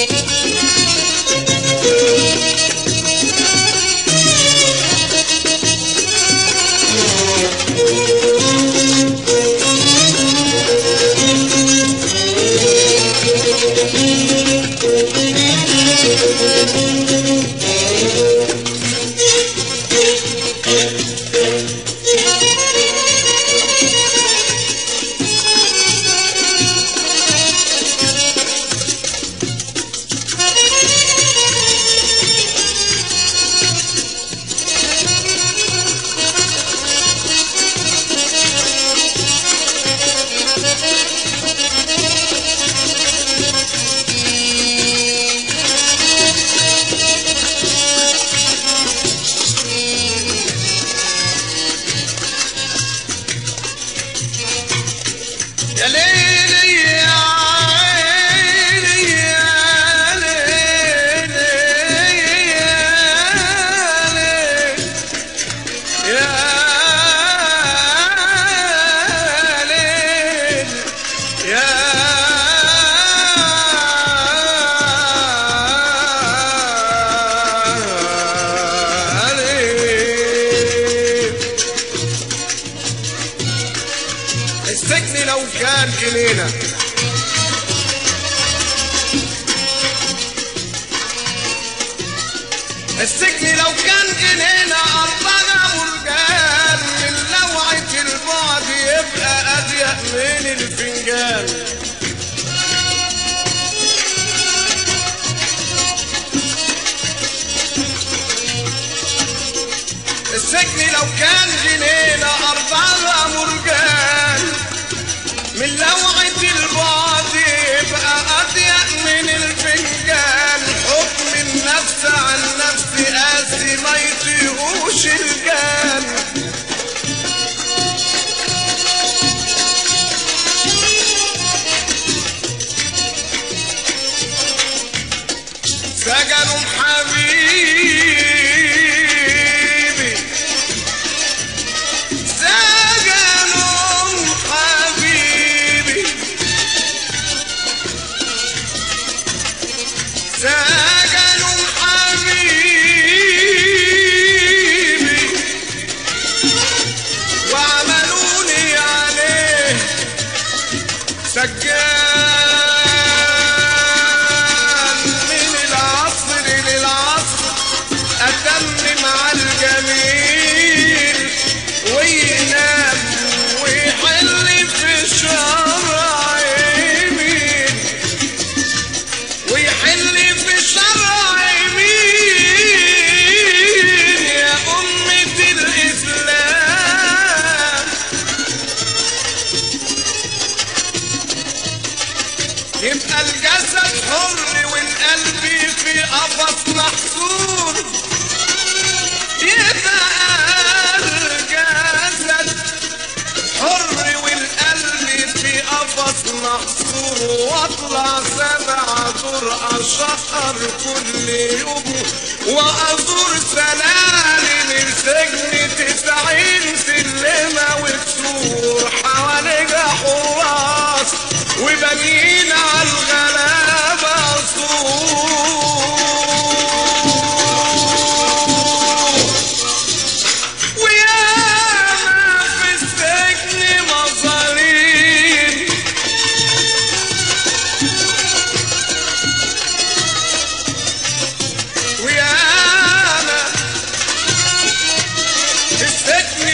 السجن لو كان جنينة السجن لو كان جنينة أربعة مرجان من لوعة البعد يبقى أضيق من الفنجان. السجن لو كان جنينة أربعة مرجان من لوعة البعد يبقى أضيق من الفنجان. حكم النفس عن نفس قاسي ما يطيقوش الجان. سجنوا حبيبي سجنوا حبيبي وعملوني عليه سجان. من العصر للعصر أتمم على الجميل وينام ويحل في الشرع يمين ويحل في الشرع يمين. يا أمة الإسلام يبقى الجسد حر والقلب في قفص محصور. يبقى الجسد حر والقلب في قفص محصور. واطلع 7 دور اشقر كل يوم وازور سلالم السجن 90 سلمة وكسور. حواليها حراس وبنين على الغلابة عصور. وياما في السجن مظالم وياما في السجن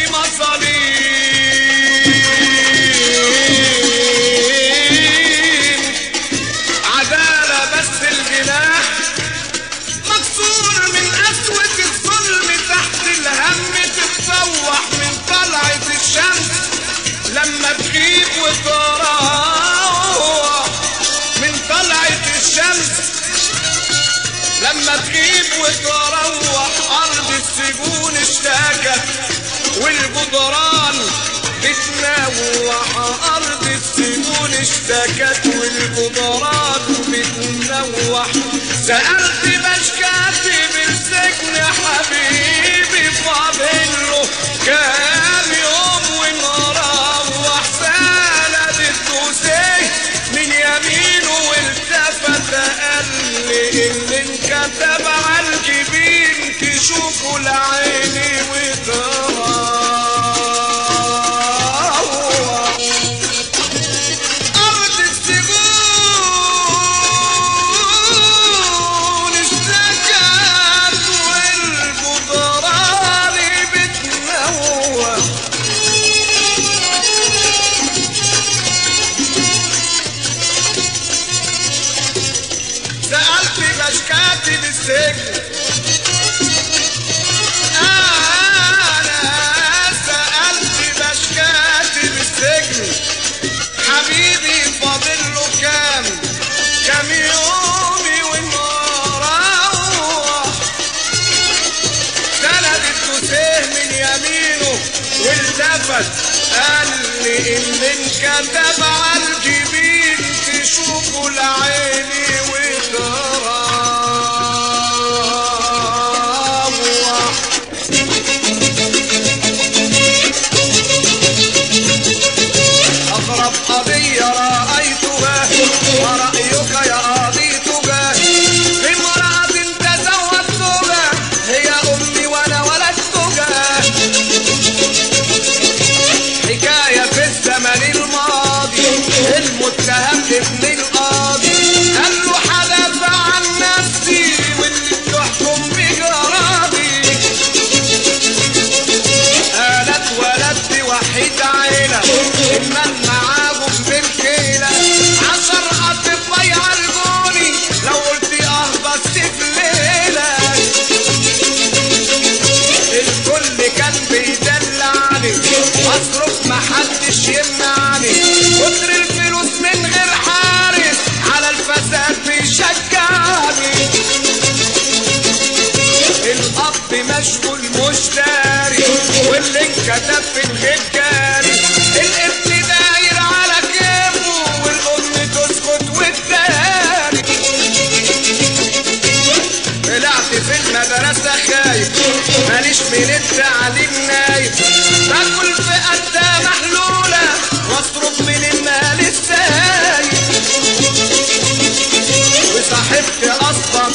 مظالم. عدالة بس الجناح مكسور من قسوة الظلم. تحت الهم تتفوح من طلعة الشمس لما تغيب وتروح. من طلعة الشمس لما تغيب وتروح. أرض السجون اشتاكت والجدران بتنوح. أرض السجون اشتكت والجدران بتنوح. سألت كاتب السجن حبيبي فاضله كام يوم ونروح. سند الدوسيه من يمينه والتفت قال اللي انكتب على الجبين تشوفه لعيني وتراه. أرض السجون اشتكت والجدران بتنوه. سألت باش كاتب السجن، أنا سألت باش كاتب السجن حبيبي فاضل له كام يومي ونروح. سند الدوسيه من يمينه والتفت قال لي اللي انكتب على الجبين تشوفه لعيني أغرب قضية رأيتها ورأيك يا قاضيتها امرأة تزوجتها هي أمي وأنا ولدتها. حكاية في الزمن الماضي المتهم ابن القاضي قال له حدث عن نفسي واللي بتحكم بجرادي. قالت ولدت وحيد عيلة المال معاهم بالكيلة 10 أطفال يعالجوني لو قلت بس في ليلة. الكل كان بيدلعني أصرف محدش يمنعني كتر الفلوس من غير حارس على الفساد بيشجعني. الأب مشغول مشتري واللي انكتب في الغيب جاري. الابن داير على كيفه والأم تسكت والتاني. طلعت في المدرسة خايف ماليش من التعليم نايف. باكل في قدة محلولة واصرف من المال السايب. وصاحبت أصلا